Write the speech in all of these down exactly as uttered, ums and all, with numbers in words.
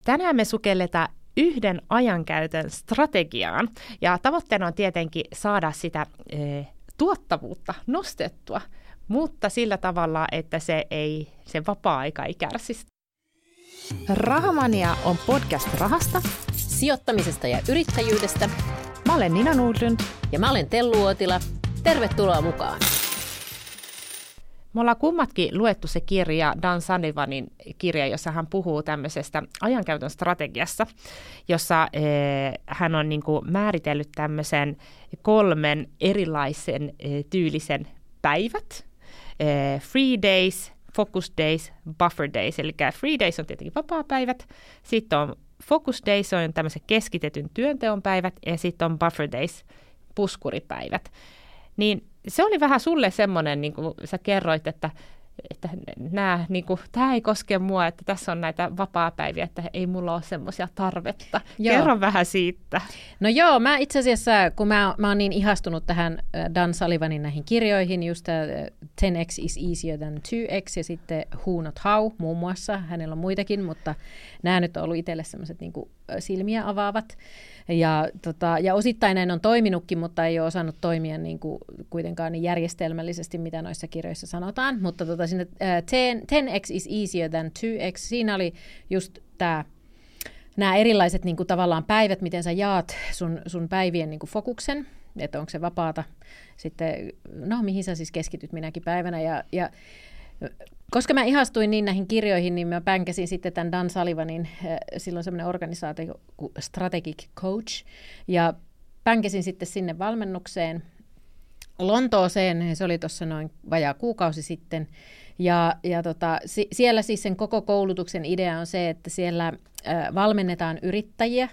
Tänään me sukelletaan yhden ajankäytön strategiaan ja tavoitteena on tietenkin saada sitä e, tuottavuutta nostettua, mutta sillä tavalla, että se, ei, se vapaa-aika ei kärsisi. Rahamania on podcast rahasta, sijoittamisesta ja yrittäjyydestä. Mä olen Nina Nordlund. Ja mä olen Tellu Uotila. Tervetuloa mukaan. Me ollaan kummatkin luettu se kirja, Dan Sullivanin kirja, jossa hän puhuu tämmöisestä ajankäytön strategiassa, jossa eh, hän on niin kuin määritellyt tämmöisen kolmen erilaisen eh, tyylisen päivät. Eh, free days, focus days, buffer days. Eli free days on tietenkin vapaapäivät, sitten on focus days, on tämmöiset keskitetyn työnteon päivät, ja sitten on buffer days, puskuripäivät. Niin se oli vähän sulle semmoinen, niin kuin sä kerroit, että, että nää, niin kuin, tämä ei koske mua, että tässä on näitä vapaapäiviä, että ei mulla ole semmoisia tarvetta. Joo. Kerro vähän siitä. No joo, mä itse asiassa, kun mä, mä oon niin ihastunut tähän Dan Sullivanin näihin kirjoihin, just ten x is easier than two x ja sitten Who Not How muun muassa, hänellä on muitakin, mutta nämä nyt on ollut itselle semmoiset niin kuin silmiä avaavat. Ja, tota, ja osittain näin on toiminutkin, mutta ei ole osannut toimia niin kuin kuitenkaan niin järjestelmällisesti, mitä noissa kirjoissa sanotaan. Mutta tota, sinne, uh, ten x is easier than two x, siinä oli just tämä, nämä erilaiset niin kuin tavallaan päivät, miten sä jaat sun, sun päivien niin kuin fokuksen, että onko se vapaata sitten, no mihin sä siis keskityt minäkin päivänä. Ja, ja koska mä ihastuin niin näihin kirjoihin, niin mä pänkäsin sitten tämän Dan Sullivanin, silloin semmoinen organisaatio kuin Strategic Coach, ja pänkäsin sitten sinne valmennukseen Lontooseen, se oli tuossa noin vajaa kuukausi sitten, ja, ja tota, si- siellä siis sen koko koulutuksen idea on se, että siellä äh, valmennetaan yrittäjiä,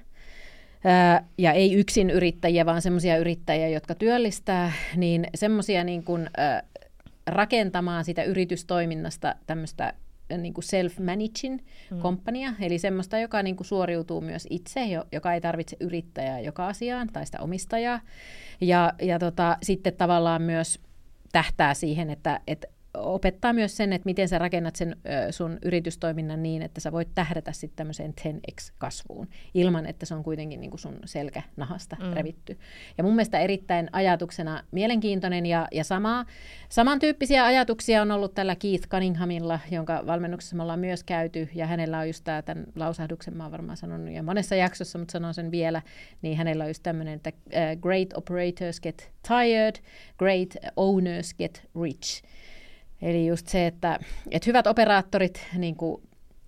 äh, ja ei yksin yrittäjiä, vaan semmoisia yrittäjiä, jotka työllistää, niin semmoisia niin kuin äh, rakentamaan sitä yritystoiminnasta tämmöistä niin kuin self-managing mm. komppania, eli semmoista, joka niin kuin suoriutuu myös itse, joka ei tarvitse yrittäjää joka asiaan tai sitä omistajaa. Ja, ja tota, sitten tavallaan myös tähtää siihen, että, että opettaa myös sen, että miten sä rakennat sen sun yritystoiminnan niin, että sä voit tähdätä sitten tämmöiseen ten x-kasvuun, ilman että se on kuitenkin niin kuin sun selkänahasta mm. revitty. Ja mun mielestä erittäin ajatuksena mielenkiintoinen, ja, ja sama, samantyyppisiä ajatuksia on ollut tällä Keith Cunninghamilla, jonka valmennuksessa me ollaan myös käyty, ja hänellä on just tämä, tämän lausahduksen mä oon varmaan sanonut jo monessa jaksossa, mutta sanon sen vielä, niin hänellä on just tämmöinen, että uh, great operators get tired, great owners get rich. Eli just se, että, että hyvät operaattorit niin kuin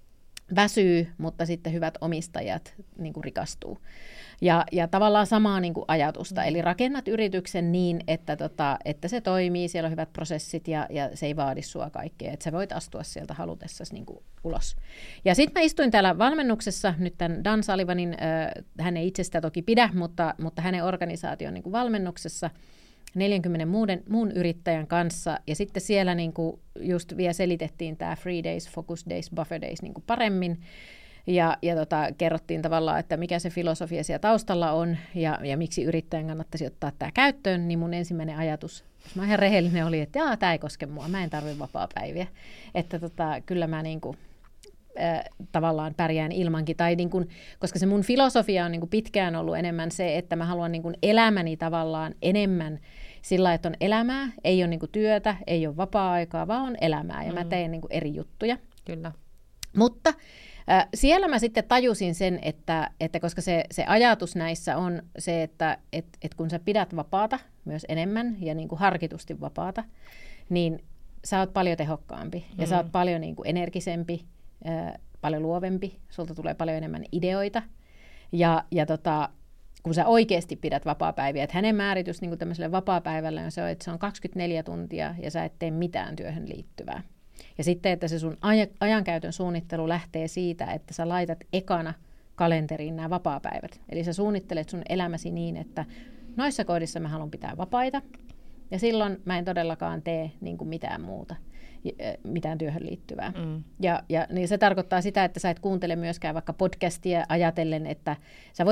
väsyy, mutta sitten hyvät omistajat niin kuin rikastuu. Ja, ja tavallaan samaa niin kuin ajatusta. Eli rakennat yrityksen niin, että, tota, että se toimii, siellä on hyvät prosessit ja, ja se ei vaadi sua kaikkea. Että sä voit astua sieltä halutessasi niin kuin ulos. Ja sitten mä istuin täällä valmennuksessa, nyt tämän Dan Sullivanin, äh, hän ei itse sitä toki pidä, mutta, mutta hänen organisaation niin kuin valmennuksessa, neljänkymmenen muuden, muun yrittäjän kanssa, ja sitten siellä niin kuin just vielä selitettiin tämä free days, focus days, buffer days niin kuin paremmin, ja, ja tota, kerrottiin tavallaan, että mikä se filosofia siellä taustalla on, ja, ja miksi yrittäjän kannattaisi ottaa tämä käyttöön, niin mun ensimmäinen ajatus, jos mä ihan rehellinen oli, että jaa, tämä ei koske mua, mä en tarvitse vapaapäiviä, että tota, kyllä mä niin kuin äh, tavallaan pärjään ilmankin, tai niin kuin, koska se mun filosofia on niin kuin pitkään ollut enemmän se, että mä haluan niin kuin elämäni tavallaan enemmän sillä, että on elämää, ei ole niin kuin työtä, ei ole vapaa-aikaa, vaan on elämää, ja mm. mä teen niin kuin eri juttuja. Kyllä. Mutta äh, siellä mä sitten tajusin sen, että, että koska se, se ajatus näissä on se, että et, et kun sä pidät vapaata myös enemmän ja niin kuin harkitusti vapaata, niin sä oot paljon tehokkaampi ja mm. sä oot paljon niin kuin energisempi, äh, paljon luovempi, sulta tulee paljon enemmän ideoita, ja, ja tota, kun sä oikeasti pidät vapaapäiviä, että hänen määritys niin kuin tämmöiselle vapaapäivälle on se, että se on kaksikymmentäneljä tuntia ja sä et tee mitään työhön liittyvää. Ja sitten, että se sun aj- ajankäytön suunnittelu lähtee siitä, että sä laitat ekana kalenteriin nämä vapaapäivät. Eli sä suunnittelet sun elämäsi niin, että noissa kohdissa mä haluan pitää vapaita, ja silloin mä en todellakaan tee niin kuin mitään muuta, mitään työhön liittyvää. Mm. Ja, ja niin se tarkoittaa sitä, että sä et kuuntele myöskään vaikka podcastia ajatellen, että sä voit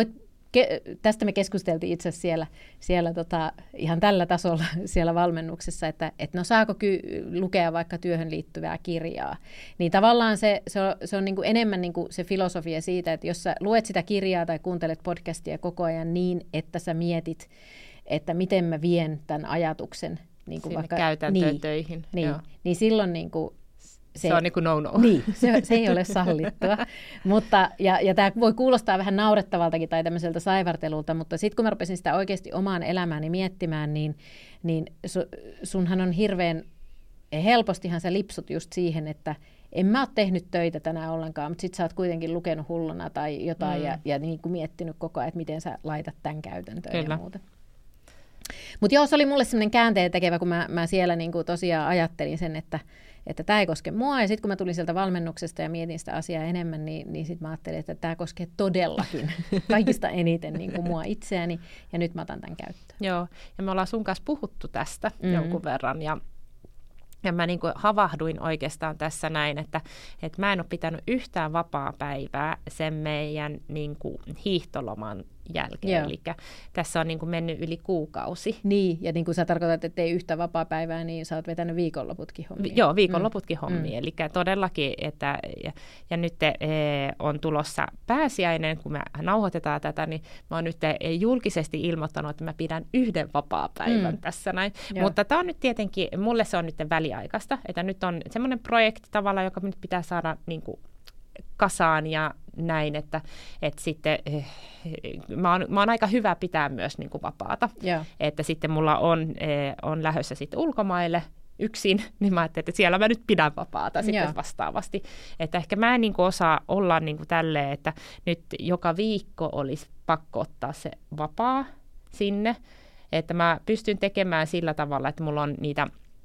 ke- tästä me keskusteltiin itse asiassa siellä, siellä tota, ihan tällä tasolla siellä valmennuksessa, että et no saako ky- lukea vaikka työhön liittyvää kirjaa. Niin tavallaan se, se on, se on niin kuin enemmän niin kuin se filosofia siitä, että jos sä luet sitä kirjaa tai kuuntelet podcastia koko ajan niin, että sä mietit, että miten mä vien tämän ajatuksen niin kuin vaikka käytäntöön niin, töihin. Niin, niin silloin niin kuin Se, se on niin kuin no-no. Niin, se, se ei ole sallittua. mutta, ja ja tämä voi kuulostaa vähän naurettavaltakin tai tämmöiseltä saivartelulta, mutta sitten kun mä rupesin sitä oikeasti omaan elämääni miettimään, niin, niin su, sunhan on hirveän helpostihan sä lipsut just siihen, että en mä ole tehnyt töitä tänään ollenkaan, mutta sit sä oot kuitenkin lukenut hulluna tai jotain mm. ja, ja niin kuin miettinyt koko ajan, että miten sä laitat tämän käytäntöön Kyllä. ja muuta. Mutta joo, se oli mulle semmoinen käänteen tekevä, kun mä, mä siellä niinku tosiaan ajattelin sen, että että tämä ei koske mua. Ja sitten kun mä tulin sieltä valmennuksesta ja mietin sitä asiaa enemmän, niin, niin sitten mä ajattelin, että tämä koskee todellakin kaikista eniten niin kuin mua itseäni. Ja nyt mä otan tämän käyttöön. Joo, ja me ollaan sun kanssa puhuttu tästä mm-hmm. jonkun verran. Ja, ja mä niin kuin havahduin oikeastaan tässä näin, että, että mä en ole pitänyt yhtään vapaa-päivää sen meidän niin kuin hiihtoloman jälkeen. Eli tässä on niin kuin mennyt yli kuukausi. Niin, ja niin kuin sä tarkoitat, että ei yhtä vapaa-päivää, niin sä oot vetänyt viikonloputkin hommia. Joo, viikonloputkin mm. hommia. Mm. Eli todellakin, että, ja, ja nyt e, on tulossa pääsiäinen, kun me nauhoitetaan tätä, niin mä oon nyt julkisesti ilmoittanut, että mä pidän yhden vapaa-päivän mm. tässä näin. Joo. Mutta tämä on nyt tietenkin, mulle se on nyt väliaikaista, että nyt on semmoinen projekti tavallaan, joka nyt pitää saada niin kuin kasaan ja näin, että, että sitten eh, mä, oon, mä oon aika hyvä pitää myös niin kuin vapaata. Yeah. Että sitten mulla on, eh, on lähdössä sitten ulkomaille yksin, niin mä ajattelin, että siellä mä nyt pidän vapaata sitten yeah. vastaavasti. Että ehkä mä en niin kuin osaa olla niin kuin tälleen, että nyt joka viikko olisi pakko ottaa se vapaa sinne, että mä pystyn tekemään sillä tavalla, että mulla on niitä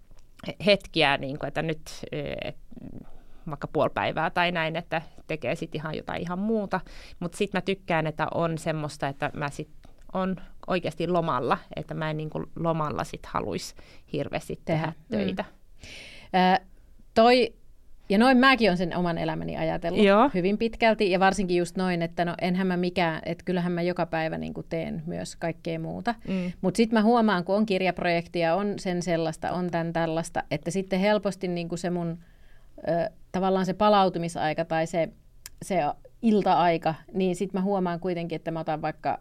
hetkiä, niin kuin, että nyt eh, vaikka puoli päivää tai näin, että tekee sitten ihan jotain ihan muuta. Mutta sitten mä tykkään, että on semmoista, että mä sitten on oikeasti lomalla, että mä en niin kuin lomalla sitten haluaisi hirveästi tehdä, tehdä töitä. Mm. Äh, toi, ja noin mäkin olen sen oman elämäni ajatellut Joo. hyvin pitkälti, ja varsinkin just noin, että no enhän mä mikään, että kyllähän mä joka päivä niin kuin teen myös kaikkea muuta. Mm. Mutta sitten mä huomaan, kun on kirjaprojektia, on sen sellaista, on tämän tällaista, että sitten helposti niin kuin se mun Ö, tavallaan se palautumisaika tai se, se ilta-aika, niin sitten mä huomaan kuitenkin, että mä otan vaikka,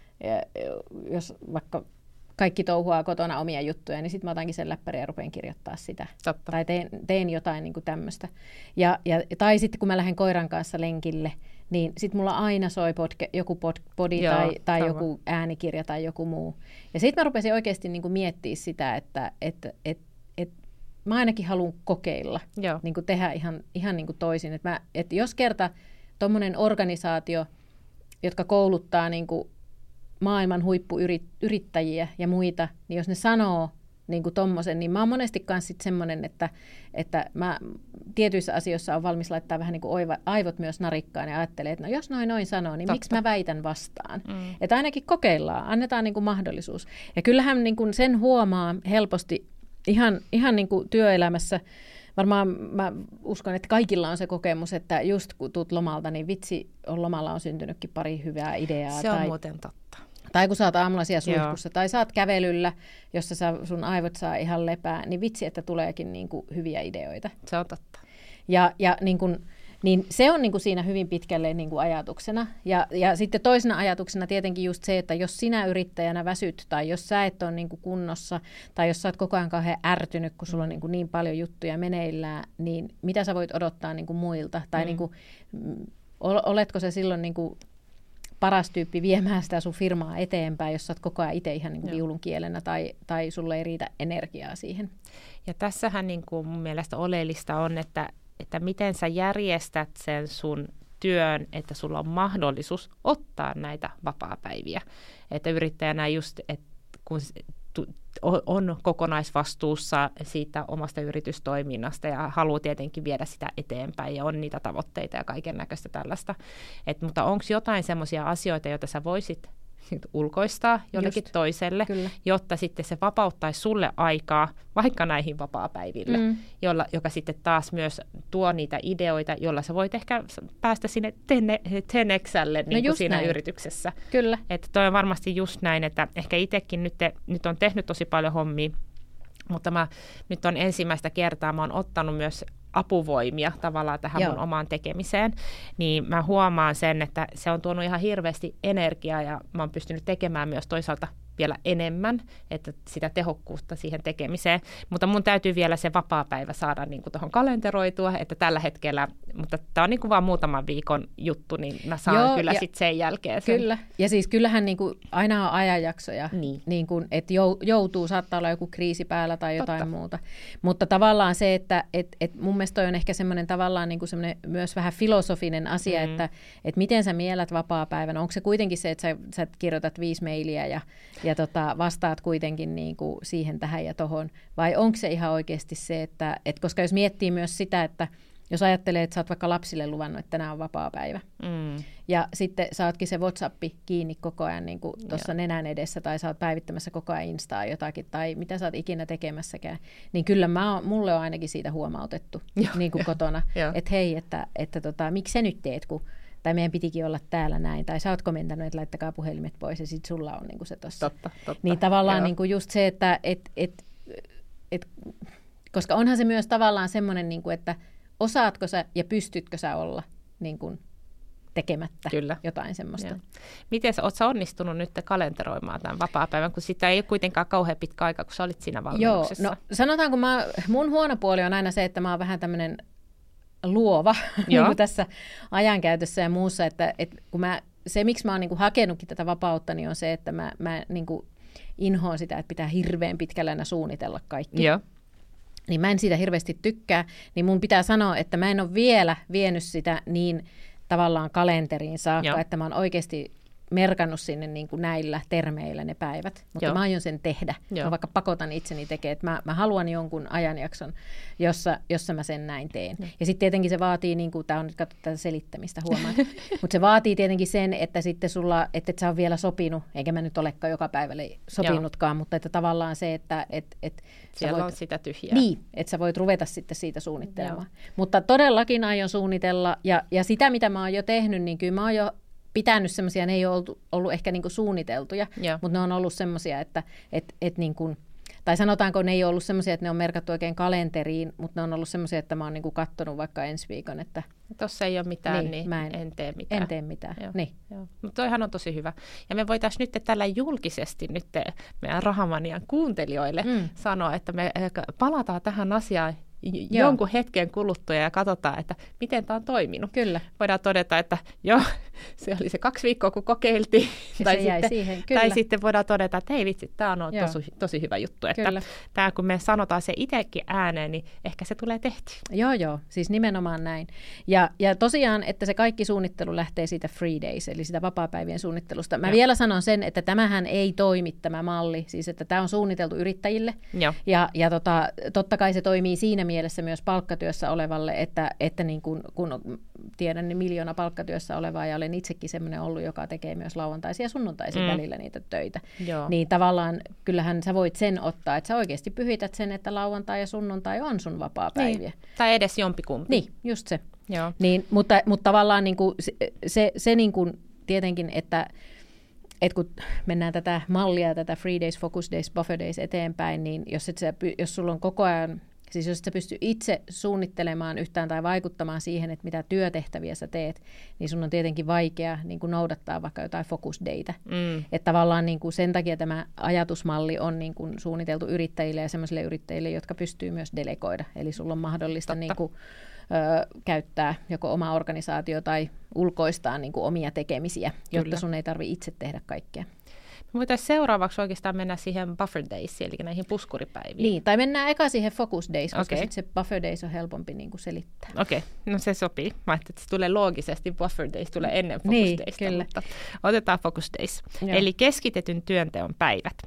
jos vaikka kaikki touhuaa kotona omia juttuja, niin sitten mä otankin sen läppärin ja rupean kirjoittaa sitä. Totta. Tai teen, teen jotain niin kuin tämmöistä. Ja, ja, tai sitten kun mä lähden koiran kanssa lenkille, niin sitten mulla aina soi podke, joku pod, podi Joo, tai, tai joku äänikirja tai joku muu. Ja sitten mä rupesin oikeasti niin kuin miettimään sitä, että et, et, et, mä ainakin haluan kokeilla, niin kuin tehdä ihan, ihan niin kuin toisin. Että mä, et jos kerta tommonen organisaatio, jotka kouluttaa niin kuin maailman huippuyrittäjiä ja muita, niin jos ne sanoo niin kuin tommosen, niin mä oon monesti kanssa sit semmoinen, että, että mä tietyissä asioissa on valmis laittaa vähän niin kuin oiva, aivot myös narikkaan ja ajattelee, että no jos noin noin sanoo, niin Totta. miksi mä väitän vastaan? Mm. Että ainakin kokeillaan, annetaan niin kuin mahdollisuus. Ja kyllähän niin kuin sen huomaa helposti ihan, ihan niin kuin työelämässä. Varmaan mä uskon, että kaikilla on se kokemus, että just kun tuut lomalta, niin vitsi, on lomalla on syntynytkin pari hyvää ideaa. Se on tai, muuten totta. Tai kun sä oot aamulla siellä suihkussa, tai sä oot kävelyllä, jossa sä, sun aivot saa ihan lepää, niin vitsi, että tuleekin niin kuin hyviä ideoita. Se on totta. Ja, ja niin kuin, niin se on niin kuin siinä hyvin pitkälle niin kuin ajatuksena. Ja, ja sitten toisena ajatuksena tietenkin just se, että jos sinä yrittäjänä väsyt, tai jos sä et ole niin kuin kunnossa, tai jos sä oot koko ajan kauhean ärtynyt, kun sulla on niin kuin niin paljon juttuja meneillään, niin mitä sä voit odottaa niin kuin muilta? Tai mm. niin kuin, oletko se silloin niin kuin paras tyyppi viemään sitä sun firmaa eteenpäin, jos sä oot koko ajan itse ihan niin kuin viulun kielenä, tai, tai sulle ei riitä energiaa siihen? Ja tässähän niin kuin mun mielestä oleellista on, että että miten sä järjestät sen sun työn, että sulla on mahdollisuus ottaa näitä vapaapäiviä. Että yrittäjänä just, että kun on kokonaisvastuussa siitä omasta yritystoiminnasta ja haluaa tietenkin viedä sitä eteenpäin ja on niitä tavoitteita ja kaiken näköistä tällaista. Et, mutta onko jotain semmoisia asioita, joita sä voisit ulkoistaa jollekin Just. toiselle, Kyllä. jotta sitten se vapauttaisi sulle aikaa vaikka näihin vapaapäiville, mm. jolla, joka sitten taas myös tuo niitä ideoita, jolla sä voit ehkä päästä sinne ten X:lle niin no kuin siinä näin. yrityksessä. Kyllä. Että toi on varmasti just näin, että ehkä itsekin nyt, te, nyt on tehnyt tosi paljon hommia, mutta mä nyt on ensimmäistä kertaa, mä oon ottanut myös apuvoimia tavallaan tähän Joo. mun omaan tekemiseen, niin mä huomaan sen, että se on tuonut ihan hirveästi energiaa ja mä oon pystynyt tekemään myös toisaalta vielä enemmän, että sitä tehokkuutta siihen tekemiseen, mutta mun täytyy vielä se vapaapäivä saada niin kuin tuohon kalenteroitua, että tällä hetkellä, mutta tämä on niin kuin vaan muutaman viikon juttu, niin mä saan Joo, kyllä sitten sen jälkeen sen. Kyllä, ja siis kyllähän niin kuin aina on ajanjaksoja, niin. Niin kuin, että joutuu, saattaa olla joku kriisi päällä tai jotain Totta. muuta, mutta tavallaan se, että et, et mun mielestä toi on ehkä semmoinen tavallaan niin kuin semmoinen myös vähän filosofinen asia, mm. että et miten sä mielät vapaapäivänä, onko se kuitenkin se, että sä, sä kirjoitat viisi mailia ja ja tota, vastaat kuitenkin niin kuin siihen tähän ja tohon, vai onko se ihan oikeasti se, että, et koska jos miettii myös sitä, että jos ajattelee, että sä oot vaikka lapsille luvannut, että tänään on vapaapäivä, mm. ja sitten saatkin se WhatsAppi kiinni koko ajan niin tuossa nenän edessä, tai sä oot päivittämässä koko ajan Instaa jotakin, tai mitä sä oot ikinä tekemässäkään, niin kyllä mä oon, mulle on ainakin siitä huomautettu niin kuin kotona, että hei, että, että tota, miksi sä nyt teet, kun tai meidän pitikin olla täällä näin, tai sä oot komentanut, että laittakaa puhelimet pois, ja sitten sulla on niinku se tossa. Totta, totta. Niin tavallaan niinku just se, että et, et, et, koska onhan se myös tavallaan semmoinen, niinku, että osaatko sä ja pystytkö sä olla niinku tekemättä Kyllä. jotain semmoista. Ja. Miten sä, oot sä onnistunut nyt kalenteroimaan tämän vapaapäivän, kun sitä ei ole kuitenkaan kauhean pitkä aika, kun sä olit siinä valmennuksessa? Joo, no sanotaanko, mä, mun huono puoli on aina se, että mä oon vähän tämmöinen luova niin kuin tässä ajankäytössä ja muussa, että, että kun mä, se miksi mä oon niin kuin hakenutkin tätä vapautta, niin on se, että mä, mä niin kuin inhoan sitä, että pitää hirveän pitkällä aina suunnitella kaikki. Joo. Niin mä en siitä hirveästi tykkää, niin mun pitää sanoa, että mä en ole vielä vienyt sitä niin tavallaan kalenteriin saakka, Joo. että mä oon oikeasti merkannut sinne niin kuin näillä termeillä ne päivät, mutta Joo. mä aion sen tehdä. Joo. Mä vaikka pakotan itseni tekemään, että mä, mä haluan jonkun ajanjakson, jossa, jossa mä sen näin teen. Mm. Ja sitten tietenkin se vaatii, niin kuin, tää on nyt katso tätä selittämistä huomaan, mutta se vaatii tietenkin sen, että sitten sulla, että et sä on vielä sopinut, eikä mä nyt olekaan joka päivälle sopinutkaan, Joo. mutta että tavallaan se, että et, et siellä voit, on sitä tyhjää. Niin, että sä voit ruveta sitten siitä suunnittelemaan. Joo. Mutta todellakin aion suunnitella, ja, ja sitä mitä mä oon jo tehnyt, niin kyllä mä oon jo pitänyt semmoisia, ne ei ole ollut, ollut ehkä niinku suunniteltuja, Joo. mutta ne on ollut semmoisia, että et, et niinku, tai sanotaanko ne ei ole ollut semmoisia, että ne on merkattu oikein kalenteriin, mutta ne on ollut semmoisia, että mä oon niinku katsonut vaikka ensi viikon, että tuossa ei ole mitään, niin, niin mä en, en tee mitään. En tee mitään, Joo. niin. Joo. Mutta toihan on tosi hyvä. Ja me voitaisiin nyt tällä julkisesti nyt meidän Rahamanian kuuntelijoille mm. sanoa, että me palataan tähän asiaan Joo. jonkun hetken kuluttua ja katsotaan, että miten tämä on toiminut. Kyllä. Voidaan todeta, että joo, se oli se kaksi viikkoa, kun kokeiltiin. Tai sitten, siihen. tai sitten voidaan todeta, että hei vitsi, tämä on tosi, tosi hyvä juttu. Että tämä, kun me sanotaan se itsekin ääneen, niin ehkä se tulee tehtyä. Joo, joo, siis nimenomaan näin. Ja, ja tosiaan, että se kaikki suunnittelu lähtee siitä free days, eli sitä vapaapäivien suunnittelusta. Mä joo. vielä sanon sen, että tämähän ei toimi tämä malli, siis että tämä on suunniteltu yrittäjille. Joo. Ja, ja tota, totta kai se toimii siinä mielessä myös palkkatyössä olevalle, että, että niin kun, kun tiedän niin miljoona palkkatyössä olevaa ja olen itsekin sellainen ollut, joka tekee myös lauantaisin ja sunnuntaisin mm. välillä niitä töitä, Joo. niin tavallaan kyllähän sä voit sen ottaa, että sä oikeasti pyhität sen, että lauantai ja sunnuntai on sun vapaapäiviä. Niin. Tai edes jompikumpi. Niin, just se. Joo. Niin, mutta, mutta tavallaan niin kuin se, se, se niin kuin tietenkin, että et kun mennään tätä mallia, tätä free days, focus days, buffer days eteenpäin, niin jos, et sä, jos sulla on koko ajan, siis jos et sä pysty itse suunnittelemaan yhtään tai vaikuttamaan siihen, että mitä työtehtäviä sä teet, niin sun on tietenkin vaikea niin kuin noudattaa vaikka jotain focus dayta. Mm. Että tavallaan niin kuin sen takia tämä ajatusmalli on niin kuin suunniteltu yrittäjille ja sellaisille yrittäjille, jotka pystyy myös delegoida. Eli sulla on mahdollista niin kuin, ö, käyttää joko oma organisaatio tai ulkoistaa niin kuin omia tekemisiä, Kyllä. jotta sun ei tarvitse itse tehdä kaikkea. Me voitaisiin seuraavaksi oikeastaan mennä siihen buffer days, eli näihin puskuripäiviin. Niin, tai mennään eka siihen focus days, koska okay. sitten se buffer days on helpompi niin kuin selittää. Okei, okay. No se sopii. Mä ajattelin, että se tulee loogisesti, buffer days tulee ennen focus niin, daysta, kyllä. mutta otetaan focus days. Joo. Eli keskitetyn työnteon päivät.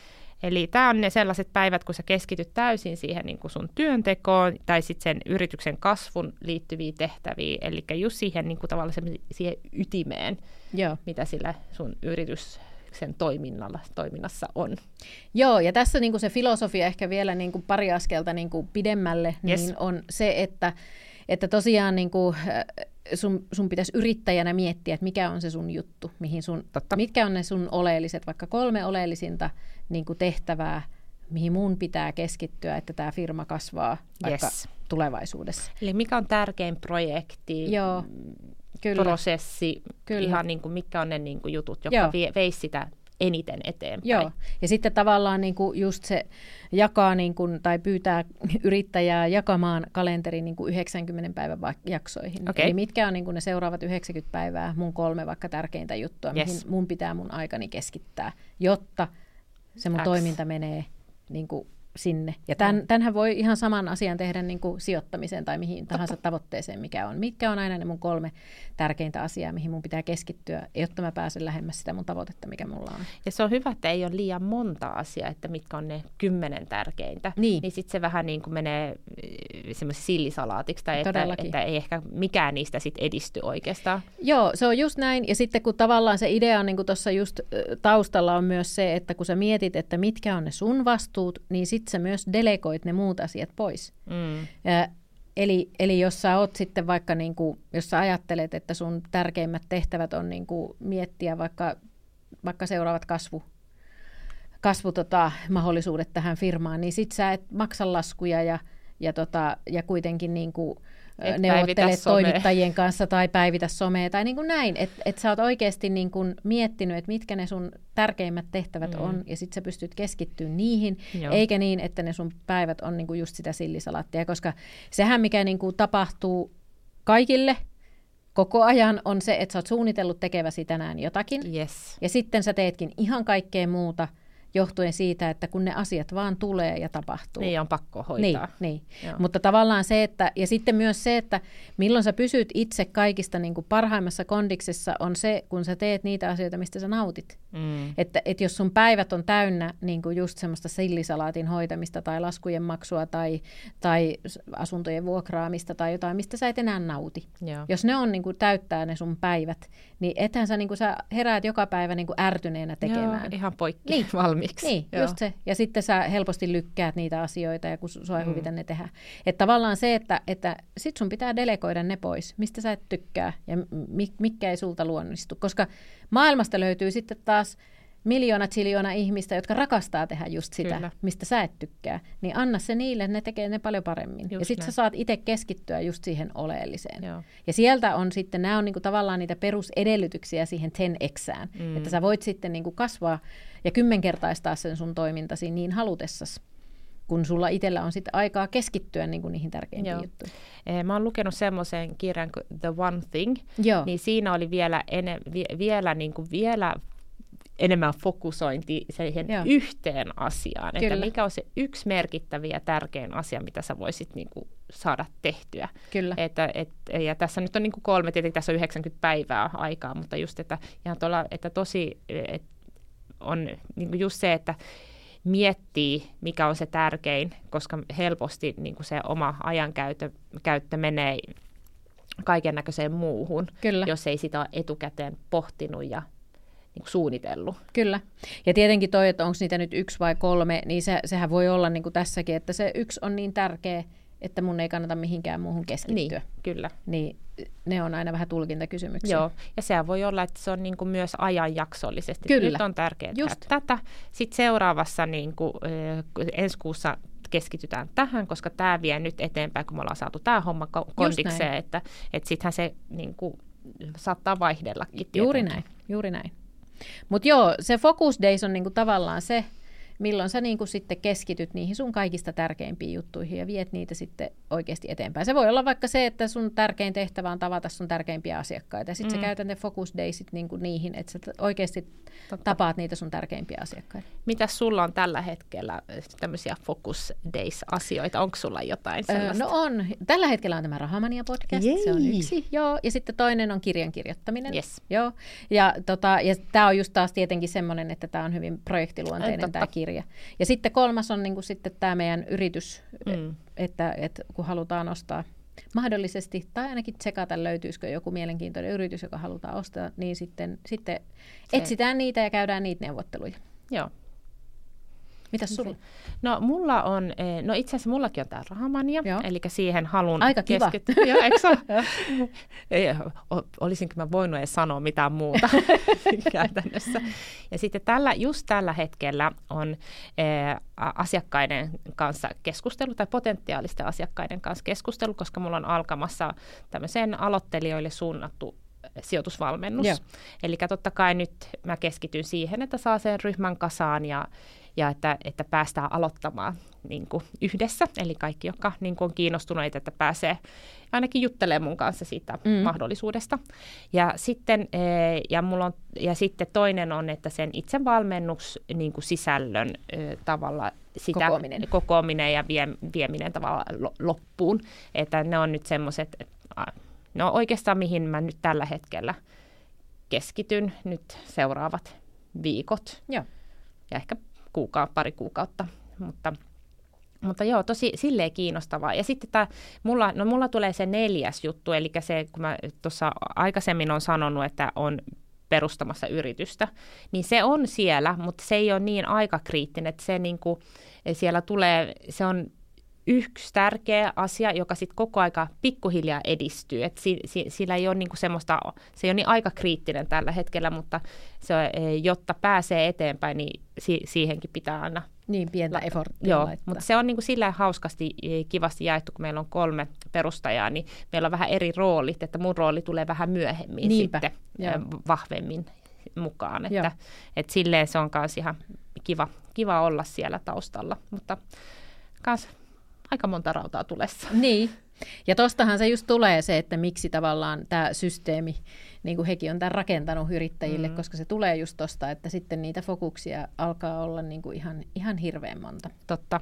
Eli tämä on ne sellaiset päivät, kun sä keskityt täysin siihen niin kuin sun työntekoon tai sitten sen yrityksen kasvun liittyviä tehtäviä, eli just siihen niin kuin tavallaan siihen ytimeen, Joo. mitä sillä sun yritys sen toiminnalla, toiminnassa on. Joo, ja tässä niin kuin se filosofia ehkä vielä niin kuin pari askelta niin kuin pidemmälle, yes. niin on se, että, että tosiaan niin kuin, sun, sun pitäisi yrittäjänä miettiä, että mikä on se sun juttu, mihin sun, mitkä on ne sun oleelliset, vaikka kolme oleellisinta niin kuin tehtävää, mihin mun pitää keskittyä, että tämä firma kasvaa vaikka yes. tulevaisuudessa. Eli mikä on tärkein projekti, Joo, kyllä. prosessi, kyllä. ihan niin kuin mitkä on ne niin kuin jutut, jotka vie, veisi sitä eniten eteenpäin. Joo, ja sitten tavallaan niin kuin just se jakaa niin kuin, tai pyytää yrittäjää jakamaan kalenterin niin kuin yhdeksänkymmentä päivän jaksoihin. Okay. Eli mitkä on niin kuin ne seuraavat yhdeksänkymmentä päivää, mun kolme vaikka tärkeintä juttua, yes. mihin mun pitää mun aikani keskittää, jotta se mun X. toiminta menee niin kuin sinne. Ja tämän, tämänhän voi ihan saman asian tehdä niin kuin sijoittamiseen tai mihin tahansa tavoitteeseen, mikä on. Mitkä on aina ne mun kolme tärkeintä asiaa, mihin mun pitää keskittyä, jotta mä pääsen lähemmäs sitä mun tavoitetta, mikä mulla on. Ja se on hyvä, että ei ole liian monta asiaa, että mitkä on ne kymmenen tärkeintä. Niin, niin sitten se vähän niin kuin menee semmoisen sillisalaatiksi, tai että, että ei ehkä mikään niistä sit edisty oikeastaan. Joo, se on just näin. Ja sitten kun tavallaan se idea on niin kuin tuossa just taustalla on myös se, että kun sä mietit, että mitkä on ne sun vastuut, niin sitten sä myös delegoit ne muut asiat pois. Mm. Ja, eli, eli jos sä oot sitten vaikka, niin kuin, jos sä ajattelet, että sun tärkeimmät tehtävät on niin kuin miettiä vaikka, vaikka seuraavat kasvu, kasvu tota, mahdollisuudet tähän firmaan, niin sit sä et maksa laskuja ja, ja, tota, ja kuitenkin niin kuin et neuvottelet toimittajien kanssa tai päivitä somea tai niin kuin näin, että et sä oot oikeasti niin kuin miettinyt, että mitkä ne sun tärkeimmät tehtävät mm. on ja sit sä pystyt keskittymään niihin, Joo. eikä niin, että ne sun päivät on niin kuin just sitä sillisalaattia, koska sehän mikä niin kuin tapahtuu kaikille koko ajan on se, että sä oot suunnitellut tekeväsi tänään jotakin yes. ja sitten sä teetkin ihan kaikkea muuta, johtuen siitä, että kun ne asiat vaan tulee ja tapahtuu. Niin on pakko hoitaa. Niin, niin. Mutta tavallaan se, että, ja sitten myös se, että milloin sä pysyt itse kaikista niin kuin parhaimmassa kondiksessa, on se, kun sä teet niitä asioita, mistä sä nautit. Mm. Että, että jos sun päivät on täynnä niin kuin just semmoista sillisalaatin hoitamista tai laskujen maksua tai, tai asuntojen vuokraamista tai jotain, mistä sä et enää nauti. Joo. Jos ne on niin kuin täyttää ne sun päivät, niin ethän sä, niin kuin sä heräät joka päivä niin kuin ärtyneenä tekemään. Joo, ihan poikki niin. valmiiksi. Niin, Joo. just se. Ja sitten sä helposti lykkäät niitä asioita, ja kun sua ei mm. huvita ne tehdä. Että tavallaan se, että, että sit sun pitää delegoida ne pois, mistä sä et tykkää, ja mikä ei sulta luonnistu. Koska maailmasta löytyy sitten taas miljoona, ziljoona ihmistä, jotka rakastaa tehdä just sitä, Kyllä. mistä sä et tykkää. Niin anna se niille, ne tekee ne paljon paremmin. Just ja sitten sä saat itse keskittyä just siihen oleelliseen. Joo. Ja sieltä on sitten, nämä on niinku tavallaan niitä perusedellytyksiä siihen ten xään. Mm. Että sä voit sitten niinku kasvaa ja kymmenkertaistaa sen sun toimintasi niin halutessasi, kun sulla itsellä on sitten aikaa keskittyä niinku niihin tärkeimpiin Joo. juttuihin. Mä oon lukenut semmoisen kirjan kuin The One Thing, Joo. niin siinä oli vielä, ene, vielä, niinku vielä enemmän fokusointi siihen Joo. yhteen asiaan, Kyllä. että mikä on se yksi merkittävä ja tärkein asia, mitä sä voisit niinku saada tehtyä. Kyllä. Että, et, ja tässä nyt on niinku kolme, tietenkin tässä on yhdeksänkymmentä päivää aikaa, mutta just, että, ihan tuolla, että tosi et on niinku just se, että miettii, mikä on se tärkein, koska helposti niinku se oma ajankäyttö käyttö menee kaiken näköiseen muuhun, Kyllä. jos ei sitä ole etukäteen pohtinut ja niin suunnitellut. Kyllä. Ja tietenkin toi, että onko niitä nyt yksi vai kolme, niin se, sehän voi olla niin kuin tässäkin, että se yksi on niin tärkeä, että mun ei kannata mihinkään muuhun keskittyä. Niin, kyllä. Niin ne on aina vähän tulkintakysymyksiä. Joo, ja sehän voi olla, että se on niin kuin myös ajanjaksollisesti. Kyllä. Nyt on tärkeää Just. tätä. Sitten seuraavassa niin kuin, ensi kuussa keskitytään tähän, koska tämä vie nyt eteenpäin, kun me ollaan saatu tämä homma kondikseen, että, että sittenhän se niin kuin, saattaa vaihdellakin. Tietenkin. Juuri näin, juuri näin. Mutta joo, se focus days on niinku tavallaan se, milloin sä niinku sitten keskityt niihin sun kaikista tärkeimpiin juttuihin ja viet niitä sitten oikeasti eteenpäin. Se voi olla vaikka se, että sun tärkein tehtävä on tavata sun tärkeimpiä asiakkaita ja sitten mm. sä käytät ne focus daysit niinku niihin, että sä oikeasti Totta. tapaat niitä sun tärkeimpiä asiakkaita. Mitäs sulla on tällä hetkellä tämmöisiä focus days-asioita? Onko sulla jotain sellaista? Öö, no on. Tällä hetkellä on tämä Rahamania podcast, Jei. Se on yksi. Joo. Ja sitten toinen on kirjan kirjoittaminen. Yes. Joo. Ja, tota, ja tämä on just taas tietenkin semmoinen, että tämä on hyvin projektiluonteinen tämä kirja. Ja sitten kolmas on niin kuin sitten tämä meidän yritys, mm. että, että kun halutaan ostaa mahdollisesti, tai ainakin tsekata, löytyisikö joku mielenkiintoinen yritys, joka halutaan ostaa, niin sitten, sitten etsitään niitä ja käydään niitä neuvotteluja. Joo. Mitäs sulla? No mulla on, no itse asiassa mullakin on tää Rahamania, Joo. eli siihen haluan Aika kiva. keskittyä. Joo, eikö se ole? Olisinko mä voinut edes sanoa mitään muuta käytännössä. Ja sitten tällä, just tällä hetkellä on eh, asiakkaiden kanssa keskustelu, tai potentiaalisten asiakkaiden kanssa keskustelu, koska mulla on alkamassa tämmöiseen aloittelijoille suunnattu sijoitusvalmennus. Joo. Eli totta kai nyt mä keskityn siihen, että saa sen ryhmän kasaan ja ja että, että päästään aloittamaan niin kuin yhdessä, eli kaikki, jotka niin kuin on kiinnostuneita, että pääsee ainakin juttelemaan mun kanssa siitä mm. mahdollisuudesta. Ja sitten, ja, mulla on, ja sitten toinen on, että sen itse valmennus niin kuin sisällön tavalla sitä kokoaminen, kokoaminen ja vie, vieminen tavalla loppuun. Että ne on nyt semmoiset, no oikeastaan mihin mä nyt tällä hetkellä keskityn nyt seuraavat viikot. Joo. Ja ehkä kuuka, pari kuukautta, mutta, mutta joo, tosi silleen kiinnostavaa. Ja sitten tää, mulla, no mulla tulee se neljäs juttu, eli se, kun mä tuossa aikaisemmin on sanonut, että on perustamassa yritystä, niin se on siellä, mutta se ei ole niin aikakriittinen, että se niinku, siellä tulee, se on yksi tärkeä asia, joka sitten koko aika pikkuhiljaa edistyy. Et si, si, sillä ei ole niinku semmoista, se ei ole niin aikakriittinen tällä hetkellä, mutta se, jotta pääsee eteenpäin, niin si, siihenkin pitää aina niin pientä la- efforttia joo, laittaa. mutta se on niinku sillä hauskasti, kivasti jaettu, kun meillä on kolme perustajaa, niin meillä on vähän eri roolit, että mun rooli tulee vähän myöhemmin Niinpä, sitten joo. vahvemmin mukaan. Että, et silleen se on myös ihan kiva, kiva olla siellä taustalla, mutta kans aika monta rautaa tulessa. Niin, ja tostahan se just tulee se, että miksi tavallaan tämä systeemi, niin kuin hekin on tämän rakentanut yrittäjille, mm. koska se tulee just tosta, että sitten niitä fokuksia alkaa olla niin kuin ihan, ihan hirveän monta. Totta.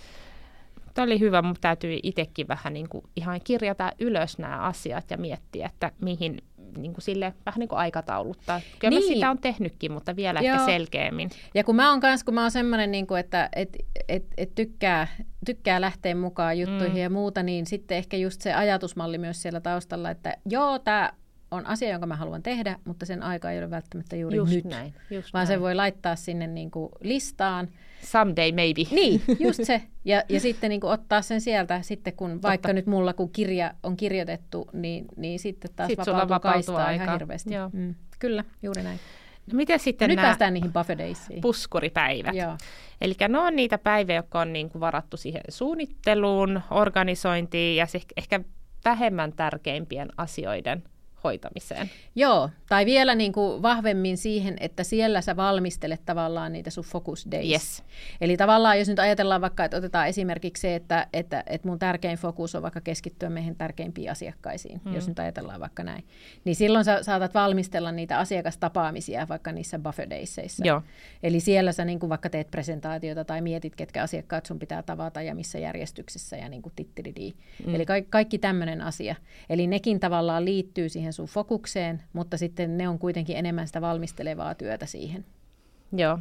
Tämä oli hyvä, mutta täytyy itsekin vähän niin kuin ihan kirjata ylös nämä asiat ja miettiä, että mihin niin kuin sille vähän niin kuin aikatauluttaa. Kyllä niin. Mä sitä on tehnytkin, mutta vielä Joo. ehkä selkeämmin. Ja kun mä oon kanssa, kun mä oon semmoinen, niin kuin, että et, et, et tykkää, tykkää lähteä mukaan juttuihin mm. ja muuta, niin sitten ehkä just se ajatusmalli myös siellä taustalla, että joo, tämä on asia, jonka mä haluan tehdä, mutta sen aika ei ole välttämättä juuri just nyt, näin, just vaan näin. Se voi laittaa sinne niin kuin listaan. Someday maybe. Niin, just se. Ja, ja sitten niin kuin ottaa sen sieltä, sitten kun Totta. Vaikka nyt mulla, kun kirja on kirjoitettu, niin, niin sitten taas Sit vapautuu kaistaa aika. ihan hirveästi. Mm, kyllä, juuri näin. No miten sitten nyt nämä päästään niihin buffet daysiin. Puskuripäivät. Joo. Eli ne on niitä päiviä, jotka on niin kuin varattu siihen suunnitteluun, organisointiin ja ehkä vähemmän tärkeimpien asioiden hoitamiseen. Joo, tai vielä niin kuin vahvemmin siihen, että siellä sä valmistelet tavallaan niitä sun focus days. Yes. Eli tavallaan, jos nyt ajatellaan vaikka, että otetaan esimerkiksi se, että, että, että mun tärkein fokus on vaikka keskittyä meihin tärkeimpiin asiakkaisiin, mm. jos nyt ajatellaan vaikka näin, niin silloin sä saatat valmistella niitä asiakastapaamisia vaikka niissä buffer daysissa. Joo. Eli siellä sä niin kuin vaikka teet presentaatiota tai mietit, ketkä asiakkaat sun pitää tavata ja missä järjestyksessä ja niin kuin tittiridi. Mm. Eli kaikki, kaikki tämmöinen asia. Eli nekin tavallaan liittyy siihen sun fokukseen, mutta sitten ne on kuitenkin enemmän sitä valmistelevaa työtä siihen. Joo,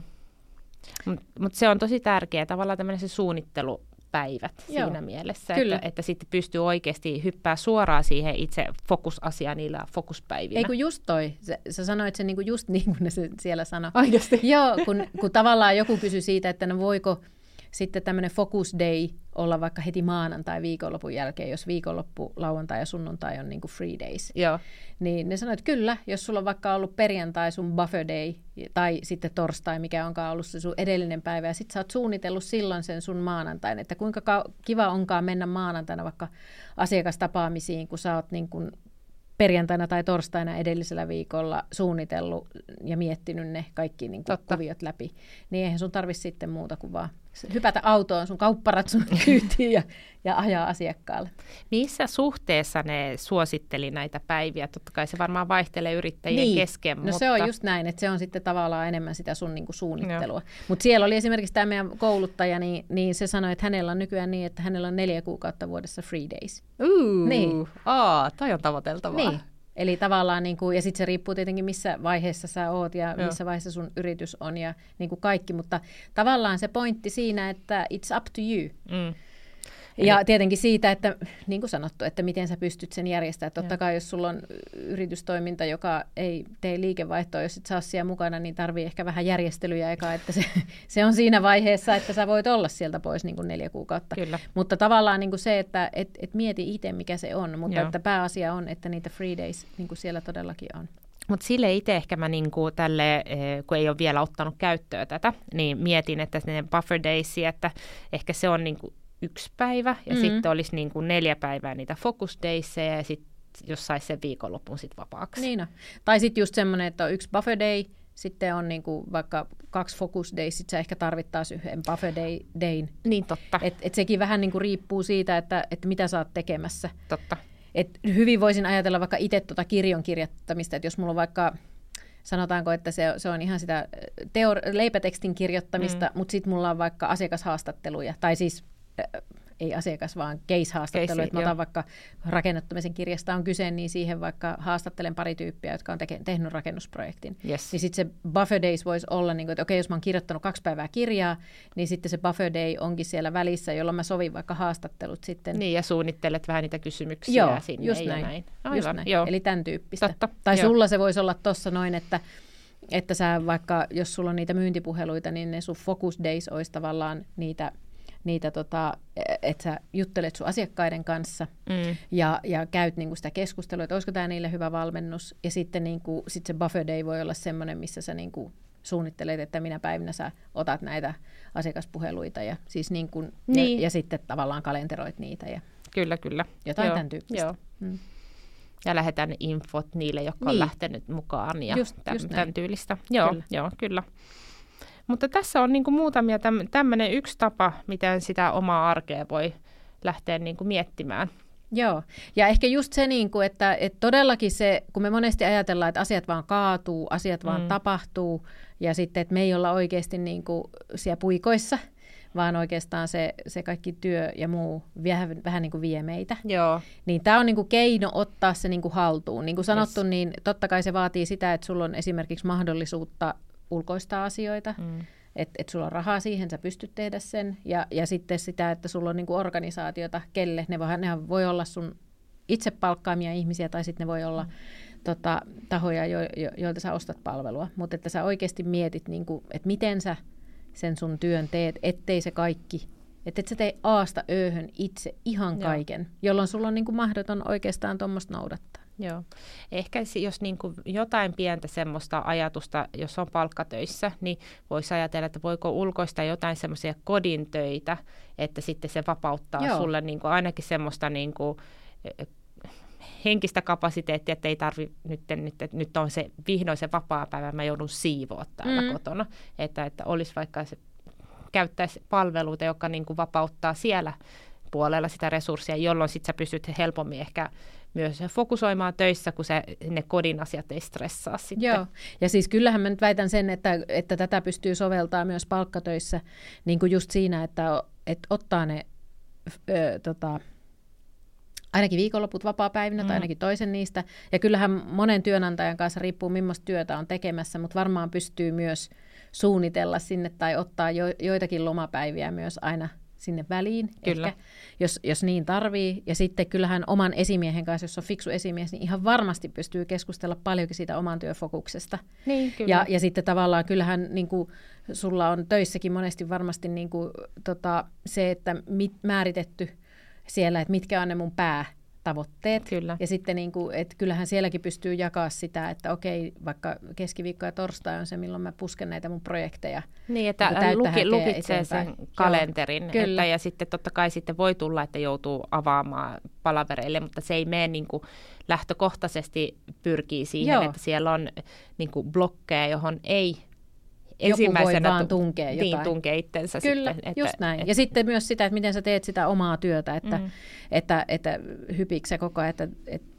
mutta mut se on tosi tärkeää, tavallaan tämmöinen se suunnittelupäivät Joo. siinä mielessä, että, että sitten pystyy oikeasti hyppää suoraan siihen itse fokusasiaan niillä fokuspäivinä. Ei kun just toi, sä, sä sanoit sen niinku just niin kuin ne se siellä sanoi. Oikeasti? Joo, kun, kun tavallaan joku kysyi siitä, että no voiko sitten tämmöinen focus day olla vaikka heti maanantai viikonlopun jälkeen, jos viikonloppu, lauantai ja sunnuntai on niin kuin free days. Joo. Niin ne sanoivat, että kyllä, jos sulla on vaikka ollut perjantai sun buffer day, tai sitten torstai, mikä onkaan ollut se sun edellinen päivä, ja sitten sä oot suunnitellut silloin sen sun maanantain, että kuinka kiva onkaan mennä maanantaina vaikka asiakastapaamisiin, kun sä oot niin kuin perjantaina tai torstaina edellisellä viikolla suunnitellut ja miettinyt ne kaikki niin kuin kuviot läpi, niin eihän sun tarvitse sitten muuta kuin vaan hypätä autoon sun kaupparatsun kyytiin ja, ja ajaa asiakkaalle. Missä suhteessa ne suositteli näitä päiviä? Totta kai se varmaan vaihtelee yrittäjien niin. kesken. No mutta se on just näin, että se on sitten tavallaan enemmän sitä sun niin kuin suunnittelua. Mutta siellä oli esimerkiksi tämä meidän kouluttaja, niin, niin se sanoi, että hänellä on nykyään niin, että hänellä on neljä kuukautta vuodessa free days. Uh, niin. Aa, toi on tavoiteltavaa. Niin. Eli tavallaan, niin kuin, ja sitten se riippuu tietenkin, missä vaiheessa sä oot ja Joo. missä vaiheessa sun yritys on ja niin kuin kaikki, mutta tavallaan se pointti siinä, että it's up to you. Mm. Ja tietenkin siitä, että niin kuin sanottu, että miten sä pystyt sen järjestämään. Totta kai jos sulla on yritystoiminta, joka ei tee liikevaihtoa, jos et saa siellä mukana, niin tarvii ehkä vähän järjestelyjä eka, että se, se on siinä vaiheessa, että sä voit olla sieltä pois niin kuin neljä kuukautta. Kyllä. Mutta tavallaan niin kuin se, että et, et mieti itse, mikä se on, mutta että pääasia on, että niitä free days niin kuin siellä todellakin on. Mutta sille itse ehkä mä niinku tälle, kun ei ole vielä ottanut käyttöön tätä, niin mietin, että ne buffer days, että ehkä se on niinku yksi päivä ja mm. sitten olisi niinku neljä päivää niitä focus daysseja ja sitten jos saisi sen viikonlopun sitten vapaaksi. Niin no. Tai sitten just semmoinen, että on yksi buffer day, sitten on niinku vaikka kaksi focus days, sitten sä ehkä tarvittaisi yhden buffer day, dayn. Niin totta. Et, et sekin vähän niinku riippuu siitä, että, että mitä sä oot tekemässä. Totta. Et hyvin voisin ajatella vaikka itse tuota kirjon kirjoittamista, että jos mulla on vaikka, sanotaanko, että se, se on ihan sitä teori- leipätekstin kirjoittamista, mm. mutta sitten mulla on vaikka asiakashaastatteluja, tai siis äh, ei asiakas, vaan case-haastattelu, että mä otan vaikka rakennuttamisen kirjasta on kyse, niin siihen vaikka haastattelen pari tyyppiä, jotka on teke- tehnyt rakennusprojektin. Yes. Niin sitten se buffer days voisi olla, niin kuin, että okei, jos mä oon kirjoittanut kaksi päivää kirjaa, niin sitten se buffer day onkin siellä välissä, jolloin mä sovin vaikka haastattelut sitten. Niin, ja suunnittelet vähän niitä kysymyksiä Joo, sinne just ja näin. näin. Just näin. Joo. Eli tämän tyyppistä. Totta, tai joo. sulla se voisi olla tuossa noin, että että sä vaikka, jos sulla on niitä myyntipuheluita, niin ne sun focus days olisi tavallaan niitä, niitä tota, että sä juttelet sun asiakkaiden kanssa mm. ja, ja käyt niinku sitä keskustelua, että olisiko tämä niille hyvä valmennus. Ja sitten niinku, sit se buffer day voi olla semmoinen, missä sä niinku suunnittelet, että minä päivinä sä otat näitä asiakaspuheluita ja, siis niin kun, niin. ja, ja sitten tavallaan kalenteroit niitä. Ja kyllä, kyllä. jotain Joo, tämän tyyppistä. joo. Mm. Ja lähetään ne infot niille, jotka niin. on lähtenyt mukaan ja just, tämän, just tämän tyylistä. Joo, kyllä. joo, kyllä. Mutta tässä on niin kuin muutamia tämmöinen yksi tapa, miten sitä omaa arkea voi lähteä niin kuin miettimään. Joo, ja ehkä just se, niin kuin, että, että todellakin se, kun me monesti ajatellaan, että asiat vaan kaatuu, asiat vaan mm. tapahtuu, ja sitten, että me ei olla oikeasti niin kuin siellä puikoissa, vaan oikeastaan se, se kaikki työ ja muu vähän, vähän niin kuin vie meitä. Joo. Niin tämä on niin kuin keino ottaa se niin kuin haltuun. Niin kuin sanottu, yes. niin totta kai se vaatii sitä, että sulla on esimerkiksi mahdollisuutta ulkoistaa asioita, mm. että et sulla on rahaa siihen, sä pystyt tehdä sen, ja, ja sitten sitä, että sulla on niin kuin organisaatiota, kelle, ne voi, nehän voi olla sun itse palkkaamia ihmisiä, tai sitten ne voi olla mm. tota, tahoja, jo, jo, joilta sä ostat palvelua, mutta että sä oikeasti mietit, niin kuin, että miten sä sen sun työn teet, ettei se kaikki, että et sä tee aasta ööhön itse ihan kaiken, Joo. jolloin sulla on niin kuin mahdoton oikeastaan tuommoista noudattaa. Joo. Ehkä jos niin kuin jotain pientä semmoista ajatusta, jos on palkkatöissä, niin voisi ajatella, että voiko ulkoistaa jotain semmoisia kodin töitä, että sitten se vapauttaa Joo. sulle niin kuin ainakin semmoista niin kuin henkistä kapasiteettia, että ei tarvitse nyt, nyt, että nyt on se vihdoin se vapaapäivä, mä joudun siivoa täällä mm. kotona, että, että olisi vaikka se, käyttäisi palveluita, joka niin kuin vapauttaa siellä puolella sitä resurssia, jolloin sitten sä pystyt helpommin ehkä myös fokusoimaan töissä, kun se, ne kodin asiat ei stressaa sitten. Joo, ja siis kyllähän mä nyt väitän sen, että, että tätä pystyy soveltaa myös palkkatöissä, niin kuin just siinä, että, että ottaa ne ö, tota, ainakin viikonloput vapaapäivinä mm. tai ainakin toisen niistä. Ja kyllähän monen työnantajan kanssa riippuu, millaista työtä on tekemässä, mutta varmaan pystyy myös suunnitella sinne tai ottaa jo, joitakin lomapäiviä myös aina sinne väliin, Kyllä. ehkä, jos, jos niin tarvii. Ja sitten kyllähän oman esimiehen kanssa, jos on fiksu esimies, niin ihan varmasti pystyy keskustella paljonkin siitä oman työfokuksesta. Niin, kyllä. Ja, ja sitten tavallaan kyllähän niin kuin, sulla on töissäkin monesti varmasti niin kuin, tota, se, että mit, määritetty siellä, että mitkä on ne mun päätavoitteet. Kyllä. Ja sitten niin kuin, että kyllähän sielläkin pystyy jakaa sitä, että okei, vaikka keskiviikko ja torstai on se, milloin mä pusken näitä mun projekteja. Niin, että niin luki, lukitsee sen kalenterin. Kyllä. Että, ja sitten totta kai sitten voi tulla, että joutuu avaamaan palavereille, mutta se ei mene niin kuin lähtökohtaisesti pyrkii siihen, Joo. että siellä on niin kuin blokkeja, johon ei joku voi vaan tunkea jotain. Niin, tunkea itsensä. Kyllä, sitten, että, just näin. Et, ja sitten myös sitä, että miten sä teet sitä omaa työtä, että, mm. että, että hypiksä koko ajan, että, että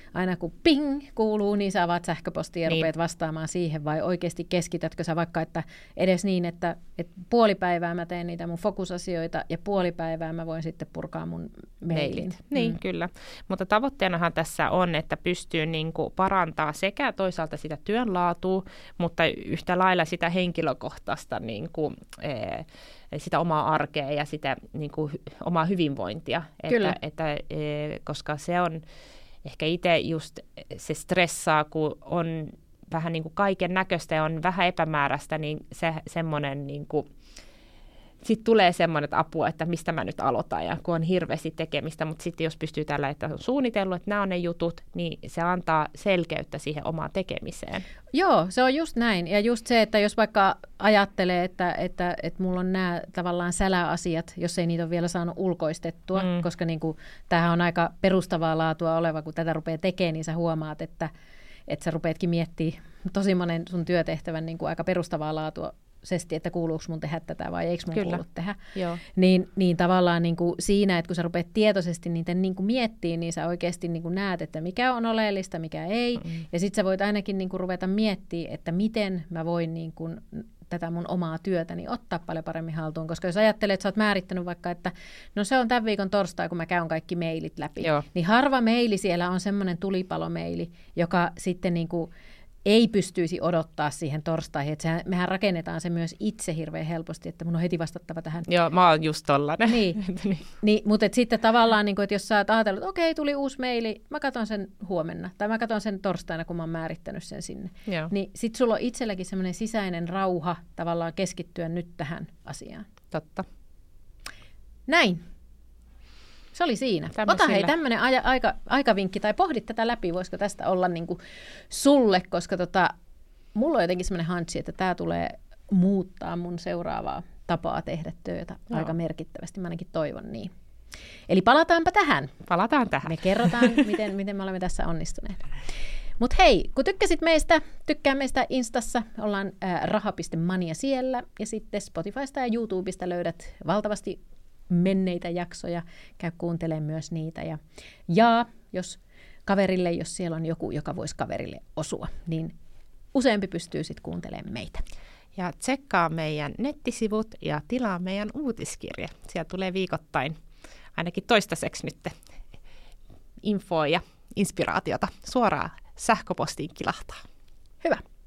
aina kun ping kuuluu, niin sä avaat sähköpostia ja niin. rupeat vastaamaan siihen, vai oikeasti keskitätkö sä vaikka, että edes niin, että, että puoli päivää mä teen niitä mun fokusasioita ja puoli päivää mä voin sitten purkaa mun mailin. Niin, mm. kyllä. Mutta tavoitteenahan tässä on, että pystyy niin kuin parantaa sekä toisaalta sitä työn laatua, mutta yhtä lailla sitä henkilökohtaista niin kuin, ee, sitä omaa arkea ja sitä niin kuin, omaa hyvinvointia. Kyllä. Että, että, ee, koska se on ehkä itse just se stressaa, kun on vähän niin kuin kaiken näköistä ja on vähän epämääräistä, niin se semmoinen niin kuin sitten tulee semmoinen apua, että mistä mä nyt aloitan, ja kun on hirveästi tekemistä, mutta sitten jos pystyy tällä, että on suunnitellut, että nämä on ne jutut, niin se antaa selkeyttä siihen omaan tekemiseen. Joo, se on just näin. Ja just se, että jos vaikka ajattelee, että, että, että mulla on nämä tavallaan säläasiat, jos ei niitä ole vielä saanut ulkoistettua, mm. koska niin kuin, tämähän on aika perustavaa laatua oleva, kun tätä rupeaa tekemään, niin sä huomaat, että, että sä rupeatkin miettimään tosi monen sun työtehtävän niin kuin aika perustavaa laatua, että kuuluuko mun tehdä tätä vai eikö mun Kyllä. kuulu tehdä. Joo. Niin, niin tavallaan niin kuin siinä, että kun sä rupeat tietoisesti niitä niin kuin miettimään, niin sä oikeasti niin kuin näet, että mikä on oleellista, mikä ei. Mm. Ja sit sä voit ainakin niin kuin ruveta miettimään, että miten mä voin niin kuin tätä mun omaa työtäni ottaa paljon paremmin haltuun. Koska jos ajattelet, että sä oot määrittänyt vaikka, että no se on tämän viikon torstai, kun mä käyn kaikki mailit läpi. Joo. Niin harva maili siellä on semmoinen tulipalomeili, joka sitten niin kuin ei pystyisi odottaa siihen torstaihin. Että sehän, mehän rakennetaan se myös itse hirveän helposti, että mun on heti vastattava tähän. Joo, mä oon just tollainen. Niin, niin, mutta et sitten tavallaan, niin kun, että jos sä oot ajatellut, että okei, tuli uusi maili, mä katson sen huomenna, tai mä katson sen torstaina, kun mä oon määrittänyt sen sinne. Joo. Niin sit sulla on itselläkin semmoinen sisäinen rauha tavallaan keskittyä nyt tähän asiaan. Totta. Näin. Se oli siinä. Tämmöisillä. Ota hei tämmöinen aja, aika, aikavinkki, tai pohdit tätä läpi, voisiko tästä olla niin kuin sulle, koska tota, mulla on jotenkin semmoinen hunchi, että tämä tulee muuttaa mun seuraavaa tapaa tehdä töitä Joo. aika merkittävästi, mä ainakin toivon niin. Eli palataanpa tähän. Palataan tähän. Me kerrotaan, miten, miten me olemme tässä onnistuneet. Mutta hei, kun tykkäsit meistä, tykkää meistä Instassa, ollaan ää, raha piste mania siellä, ja sitten Spotifysta ja YouTubesta löydät valtavasti menneitä jaksoja, käy kuuntelemaan myös niitä. Ja, ja jos kaverille, jos siellä on joku, joka voisi kaverille osua, niin useampi pystyy sitten kuuntelemaan meitä. Ja tsekkaa meidän nettisivut ja tilaa meidän uutiskirje. Siellä tulee viikoittain, ainakin toistaiseksi nyt, infoa ja inspiraatiota suoraan sähköpostiin kilahtaa. Hyvä.